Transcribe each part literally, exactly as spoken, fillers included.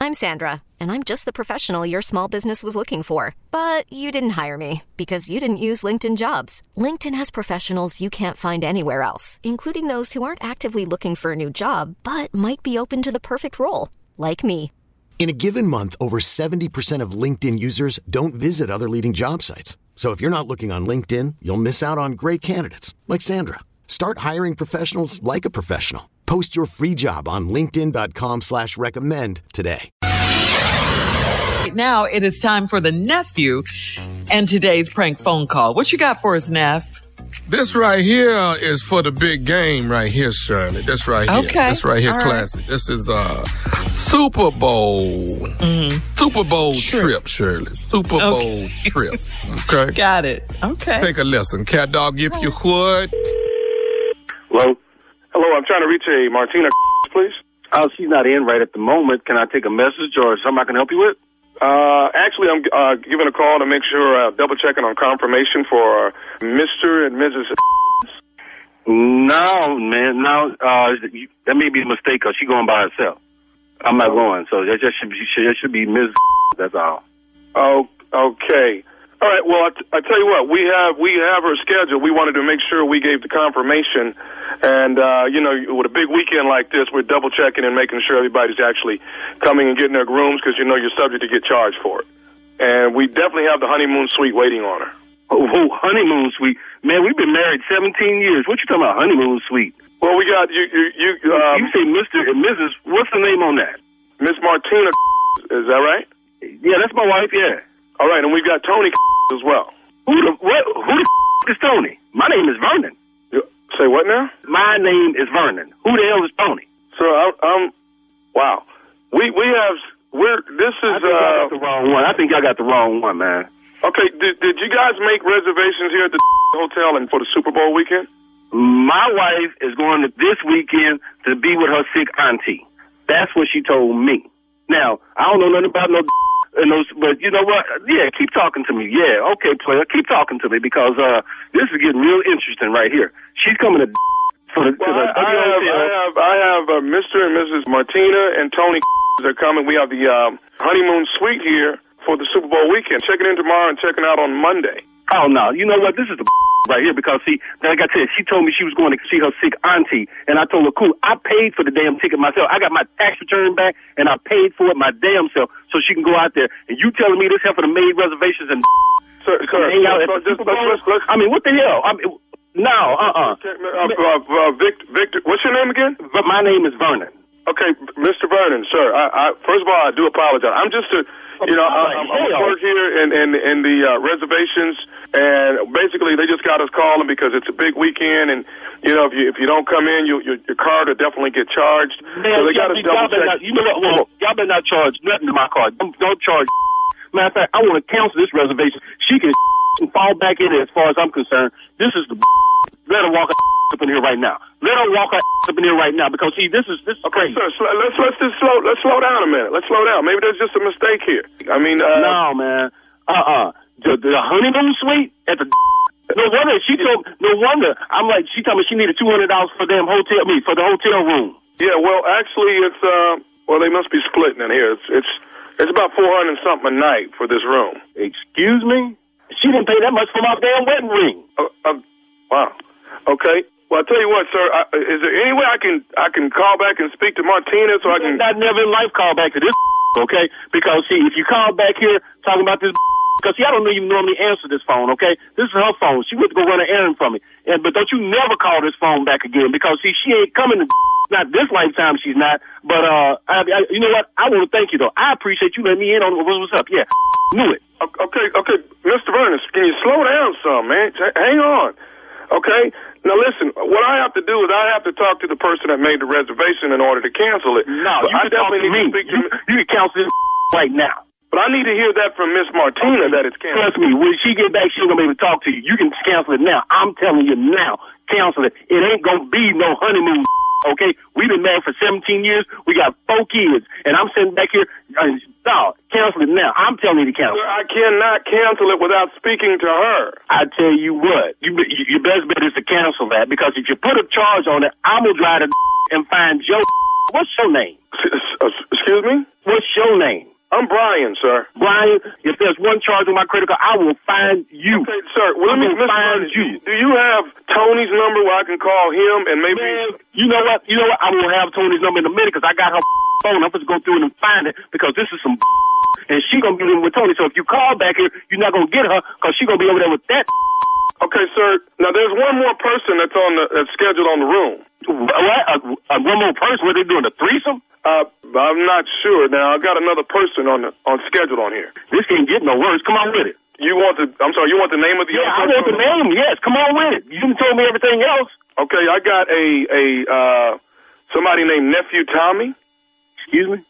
I'm Sandra, and I'm just the professional your small business was looking for. But you didn't hire me because you didn't use LinkedIn Jobs. LinkedIn has professionals you can't find anywhere else, including those who aren't actively looking for a new job, but might be open to the perfect role, like me. In a given month, over seventy percent of LinkedIn users don't visit other leading job sites. So if you're not looking on LinkedIn, you'll miss out on great candidates like Sandra. Start hiring professionals like a professional. Post your free job on linkedin.com slash recommend today. Now it is time for the nephew and today's prank phone call. What you got for us, Neff? This right here is for the big game right here, Shirley. This right here. Okay. This right here, All classic. Right. This is uh Super Bowl. Mm-hmm. Super Bowl trip, trip Shirley. Super Bowl okay. trip. Okay. Got it. Okay. Take a listen. Cat dog, if you would. Hello? Hello, I'm trying to reach a Martina, please. Oh, she's not in right at the moment. Can I take a message or something I can help you with? Uh, actually, I'm uh, giving a call to make sure, uh, double checking on confirmation for Mister and Missus No, man, no. Uh, that may be a mistake because she's going by herself. I'm not going, so that just should be, that should be Miz That's all. Oh, okay. All right. Well, I, t- I tell you what, we have we have her scheduled. We wanted to make sure we gave the confirmation, and uh, you know, with a big weekend like this, we're double checking and making sure everybody's actually coming and getting their grooms because you know you're subject to get charged for it. And we definitely have the honeymoon suite waiting on her. Oh, oh honeymoon suite, man! We've been married seventeen years. What you talking about, honeymoon suite? Well, we got you. You, you, um, you say Mister and Missus What's the name on that? Miss Martina. Is that right? Yeah, that's my wife. Yeah. All right, and we've got Tony as well. Who the what? Who the is Tony? My name is Vernon. You, say what now? My name is Vernon. Who the hell is Tony? So I'm, I'm wow. We we have we're this is I think uh I got the wrong one. I think I got the wrong one, man. Okay, did did you guys make reservations here at the hotel and for the Super Bowl weekend? My wife is going to this weekend to be with her sick auntie. That's what she told me. Now I don't know nothing about no. And those, but you know what? Yeah, keep talking to me. Yeah, okay, player, keep talking to me because uh, this is getting real interesting right here. She's coming to for the. Well, to the I, I have, I have, I have uh, Mister and Missus Martina and Tony are coming. We have the um, honeymoon suite here for the Super Bowl weekend. Checking in tomorrow and checking out on Monday. Oh no, you know what? This is the right here because see, like I said, she told me she was going to see her sick auntie, and I told her, cool, I paid for the damn ticket myself. I got my tax return back, and I paid for it my damn self, so she can go out there. And you telling me this heifer made reservations and sir, sir, hang out so, at the just, let's, let's, let's, I mean, what the hell? I mean, no, uh, uh, okay, uh, uh, uh, Victor, Victor, what's your name again? But my name is Vernon. Okay, Mister Vernon, sir. I, I, first of all, I do apologize. I'm just a, you know, I, I'm, I'm at work here in in, in the uh, reservations, and basically they just got us calling because it's a big weekend, and you know, if you if you don't come in, you, you your card will definitely get charged. Man, so they got us double check. Not, you know what? Well, y'all better not charge nothing to my card. Don't, don't charge. Matter of fact, I want to cancel this reservation. She can fall back in it as far as I'm concerned. This is the. Let her walk her up in here right now. Let her walk her up in here right now because see, this is this is okay, crazy. Sir, sl- let's let's just slow let's slow down a minute. Let's slow down. Maybe there's just a mistake here. I mean, uh, no, man. Uh, uh the, the honeymoon suite at the. No wonder she told. No wonder I'm like she told me she needed two hundred dollars for damn hotel me for the hotel room. Yeah, well, actually, it's uh, well, they must be splitting in here. It's it's it's about four hundred something a night for this room. Excuse me. She didn't pay that much for my damn wedding ring. Uh, uh, wow. Okay. Well, I'll tell you what, sir. I, is there any way I can I can call back and speak to Martina so I can? I never in life call back to this, okay? Because see, if you call back here talking about this, because see, I don't even normally answer this phone, okay? This is her phone. She went to go run an errand for me, and but don't you never call this phone back again because see, she ain't coming to. Not this lifetime, she's not. But uh, I, I, you know what? I want to thank you though. I appreciate you letting me in on what's up. Yeah, knew it. Okay, okay, Mister Vernon, can you slow down some, man? Hang on. Okay? Now, listen, what I have to do is I have to talk to the person that made the reservation in order to cancel it. No, but you I can talk to definitely me. need to speak to you, you can cancel this right now. But I need to hear that from Miss Martina okay. that it's canceled. Trust me, when she get back, she's going to be able to talk to you. You can cancel it now. I'm telling you now, cancel it. It ain't going to be no honeymoon, okay? We've been married for seventeen years. We got four kids. And I'm sitting back here, uh, no, cancel it now. I'm telling you to cancel it. I cannot cancel it without speaking to her. I tell you what, you, your best bet is to cancel that because if you put a charge on it, I'm going to drive to and find Joe What's your name? Excuse me? What's your name? I'm Brian, sir. Brian, if there's one charge on my credit card, I will find you. Okay, sir. Well, let me find you. Do you have Tony's number where I can call him and maybe... Man, you know what? You know what? I will have Tony's number in a minute because I got her phone. I'm supposed to go through it and find it because this is some and she going to be living with Tony. So if you call back here, you're not going to get her because she going to be over there with that. Okay, sir. Now, there's one more person that's on the that's scheduled on the room. What? Uh, uh, one more person? What are they doing? A threesome? Uh, I'm not sure. Now, I got another person on the, on schedule on here. This can't get no worse. Come on with it. You want the? I'm sorry. You want the name of the? Yeah, I want the name. Yes, come on with it. You didn't tell me everything else. Okay, I got a a uh, somebody named Nephew Tommy. Excuse me.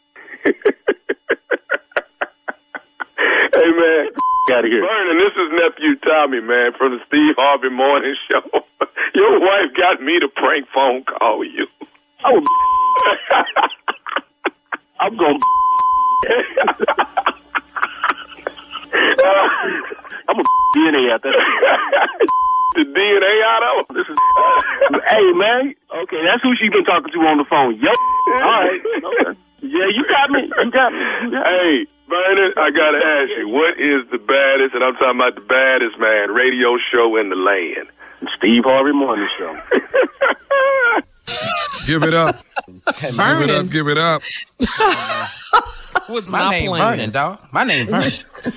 Hey man, out of here. Vernon, this is Nephew Tommy, man, from the Steve Harvey Morning Show. Your wife got me to prank phone call you. Oh. I'm going to I'm a D N A out there. The D N A out of him? This is, hey, man. Okay, that's who she been talking to on the phone. Yo. All right. Okay. Yeah, you got me. You got me. You got me. Hey, Vernon, I got to ask you, what is the baddest, and I'm talking about the baddest, man, radio show in the land? Steve Harvey Morning Show. Give it up. Give it up. Give it up. What's my name? Playing. Vernon, dog. My name Vernon.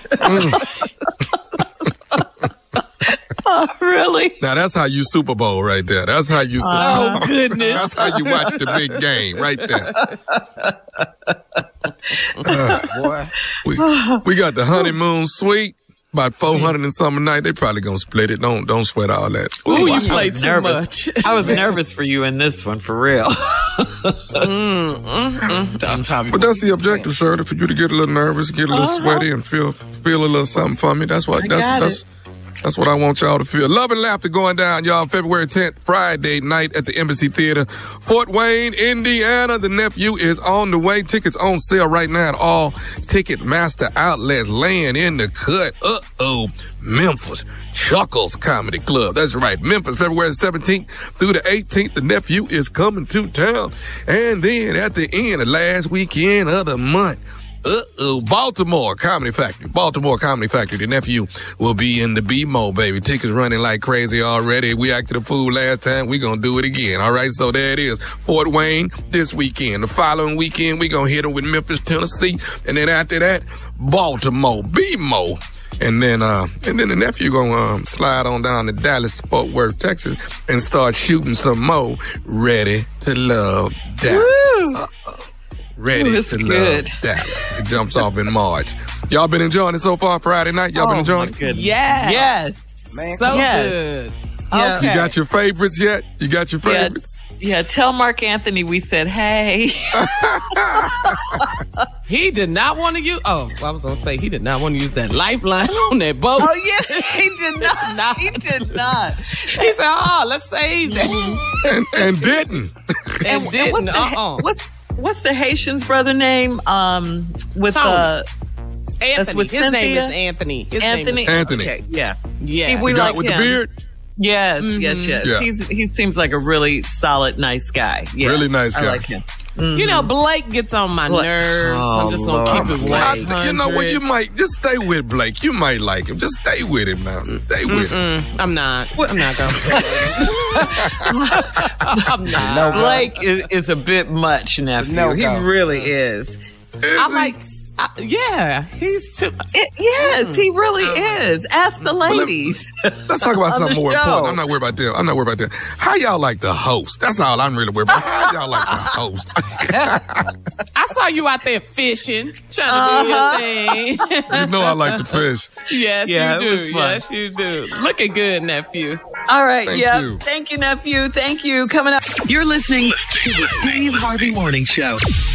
Oh, really? Now that's how you Super Bowl right there. That's how you. Super Oh Bowl. goodness! That's how you watch the big game right there. Uh, Boy, we we got the honeymoon suite. About four hundred and something a night. They probably gonna split it. Don't don't sweat all that. Ooh, you play too nervous. much. I was nervous for you in this one, for real. mm, mm, mm. But that's the objective, Shirley, for you to get a little nervous, get a little uh-huh. sweaty, and feel feel a little something for me. That's what I that's got that's. It. That's what I want y'all to feel. Love and laughter going down, y'all. February tenth, Friday night at the Embassy Theater, Fort Wayne, Indiana. The nephew is on the way. Tickets on sale right now at all Ticketmaster outlets. Laying in the cut. Uh-oh. Memphis. Chuckles Comedy Club. That's right. Memphis, February seventeenth through the eighteenth. The nephew is coming to town. And then at the end of last weekend of the month, Uh-oh, Baltimore Comedy Factory. Baltimore Comedy Factory. The nephew will be in the B M O, baby. Tickets running like crazy already. We acted a fool last time. We gonna do it again. All right, so there it is. Fort Wayne this weekend. The following weekend, we gonna hit them with Memphis, Tennessee. And then after that, Baltimore, B M O. And then, uh, and then the nephew gonna um, slide on down to Dallas, Fort Worth, Texas, and start shooting some more Ready to Love Dallas. Uh-oh. Ready Ooh, to good. Love Dallas. It jumps off in March. Y'all been enjoying it so far Friday night? Y'all oh, been enjoying it? Yes. Yes. Man, so yes. good. Yeah. Okay. You got your favorites yet? You got your Yeah. favorites? Yeah, tell Mark Anthony we said, hey. He did not want to use, oh, I was going to say, he did not want to use that lifeline on that boat. Oh, yeah, he did not. Nah. He did not. He said, oh, let's save that. and, and didn't. and, And didn't, what's the, uh-uh. what's, what's the Haitian's brother name? Um, with Tony. uh, Anthony. with His Cynthia? name is Anthony. His Anthony. Name is Anthony. Okay, yeah. Yeah. He- we The guy like with him. the beard? Yes, Mm-hmm. yes, yes. Yeah. He's he seems like a really solid, nice guy. Yeah, Really nice I guy. like him. You know, Blake gets on my Blake. nerves. Oh, I'm just going to Lord. keep it I, one hundred. you know what? You might just stay with Blake. You might like him. Just stay with him now. Stay with him. Mm, I'm not. I'm not going to. I'm not. No, Blake is, is a bit much, nephew. no he go. really is. Is I he? like, I, yeah, he's too. It, yes, he really is. Ask the ladies. Let's talk about On something the more show. important. I'm not worried about that. I'm not worried about that. How y'all like the host? That's all I'm really worried about. How y'all like the host? I saw you out there fishing, trying to do your thing. You know I like to fish. Yes, Yeah, you it was do. fun. Yes, you do. Looking good, nephew. All right, Thank yeah. you. Thank you, nephew. Thank you. Coming up. You're listening to the Steve Harvey Morning Show.